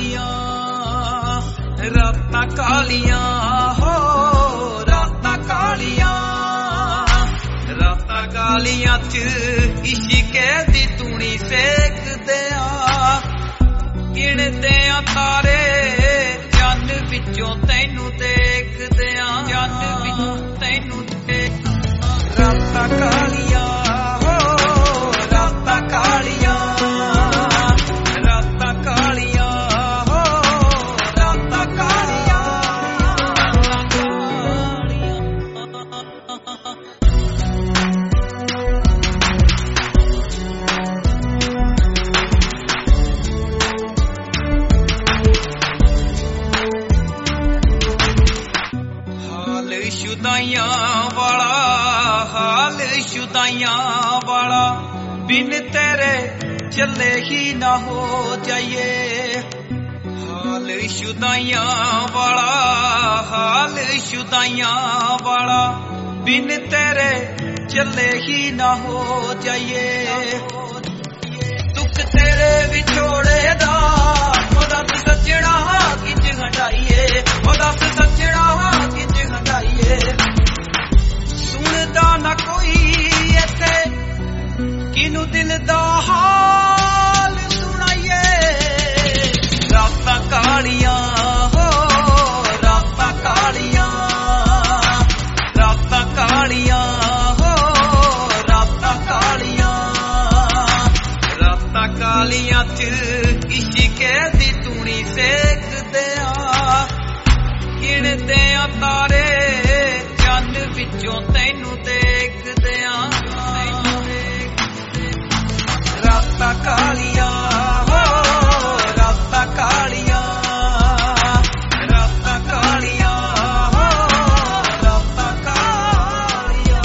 कालियां रातां कालियां हो रातां कालियां च इश्के दी तूनी सेकदे गिणदे तारे चंद विचों तैनू देखदे चंद विचों तैनू रातां कालियां हो रातां कालियां रातां कालियां हो रातां कालियां शुदाइयां वाला बिन तेरे चले ही ना हो जाइए हाल शुदाइयां वाला बिन तेरे चले ही ना हो जाइए दुख तेरे विछोड़े दा दस सजना किंज हटाइए दस सजना किंज हटाइए सुनदा ना कोई इत्थे किनू दिल दा हाल सुनाइए रातां कालियां हो रातां कालियां रातां कालियां हो रातां कालियां रातां कालियां च इश्के दी तूनी सेकदे गिणदे तारे चंद विचों तैनू देखदे रातां कालियां हो रातां कालियां रातां कालियां हो रातां कालियां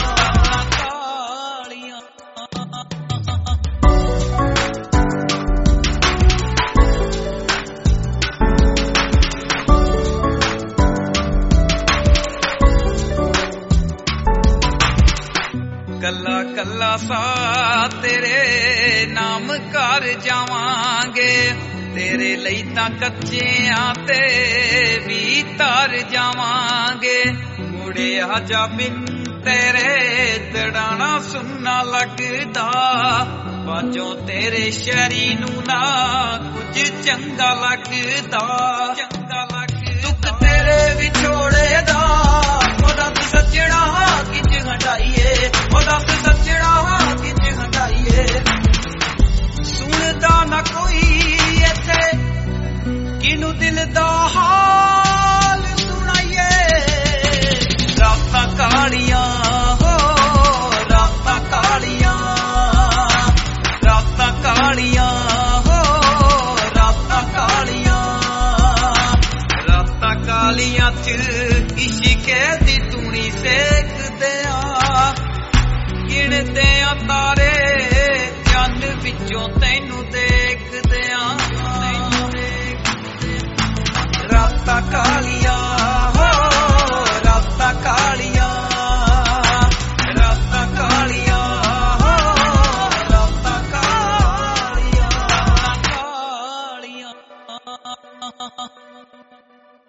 कल्ला कल्ला सा तेरे नाम कर जावांगे तेरे लई तां कच्चियां ते भी तर जावांगे मुड़े आजा बिन तेरे दड़ाना सुनना लगदा बाजों तेरे शरी नू ना कुछ चंगा लगदा दुख तेरे विछोड़े दा दस सजना किंज हटाइए दस सजना किंज हटाइए सुनदा ना कोई इत्थे किनू दिल दा हाल सुनाइए रातां कालियां हो रातां कालियां रातां कालियां हो रातां कालियां रातां कालियां च इश्के दी तूनी सेकदे गिणदे तारे चंद विचों तैनू दे